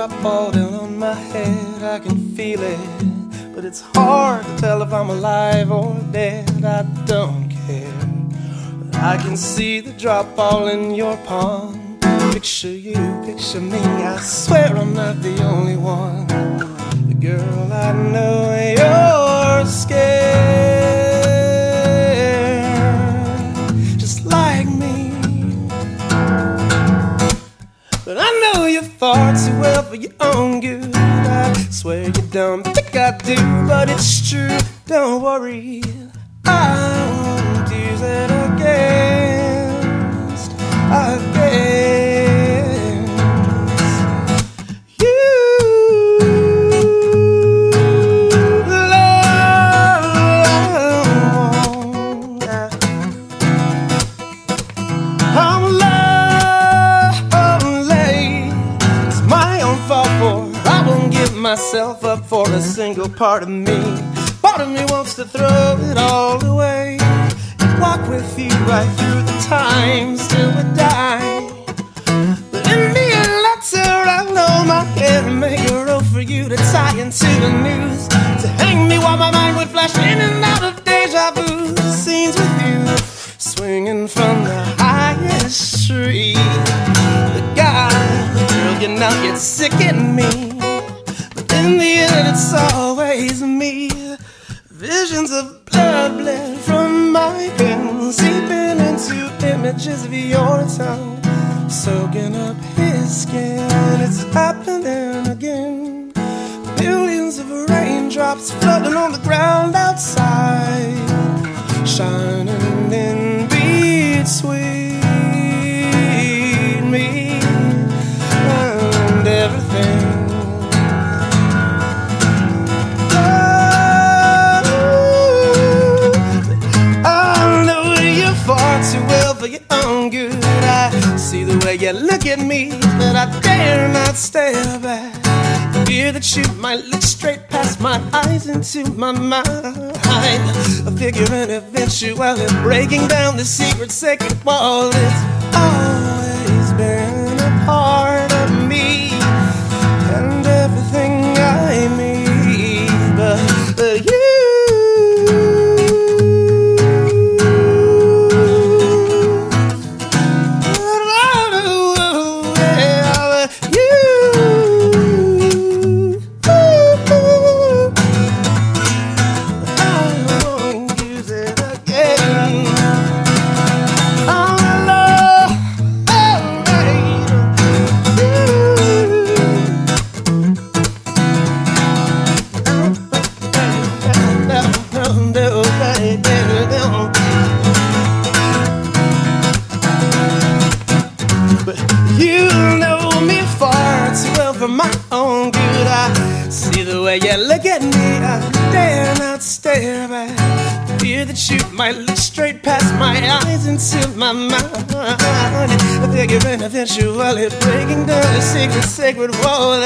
drop all down on my head, I can feel it, but it's hard to tell if I'm alive or dead. I don't care, but I can see the drop all in your palm. Picture you, picture me, I swear I'm not the only one. But girl, I know you're scared, just like me. But I know you're far too well for your own good. I swear you don't think I do, but it's true. Don't worry, I won't use it against. Myself up for a single part of me. Part of me wants to throw it all away and walk with you right through the times till we die. But in the end, let's roll on my head and make a rope for you to tie into the news, to hang me while my mind would flash in and out of deja vu scenes with you, swinging from the highest tree. The guy, girl, you know you're sicking me. In the end, it's always me. Visions of blood bled from my pen, seeping into images of your tongue, soaking up his skin. It's happening again. Billions of raindrops flooding on the ground outside, shining in between me and everything. Too well for your own good. I see the way you look at me, but I dare not stare back. Fear that you might look straight past my eyes into my mind. I figure an eventuality breaking down the secret sacred wall. It's always been a part of me and everything I need, but you. My own good, I see the way you look at me. I dare not stare back. Fear that you might look straight past my eyes into my mind. I figure an eventuality breaking down the secret sacred wall.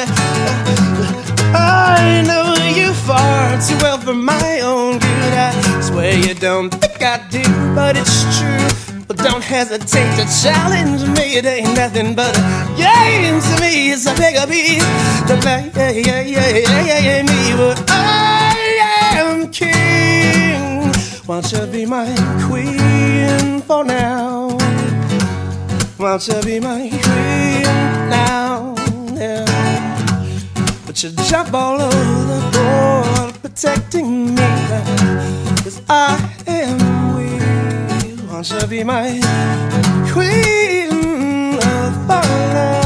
I know you far too well for my own good. I swear you don't think I do, but it's true. But don't hesitate to challenge me. It ain't nothing but a game to me. It's a bigger beat to play, me. But I am king. Won't you be my queen for now? Won't you be my queen now? Yeah. But you jump all over the board protecting me, 'cause I am weak. Won't you be my queen of our love?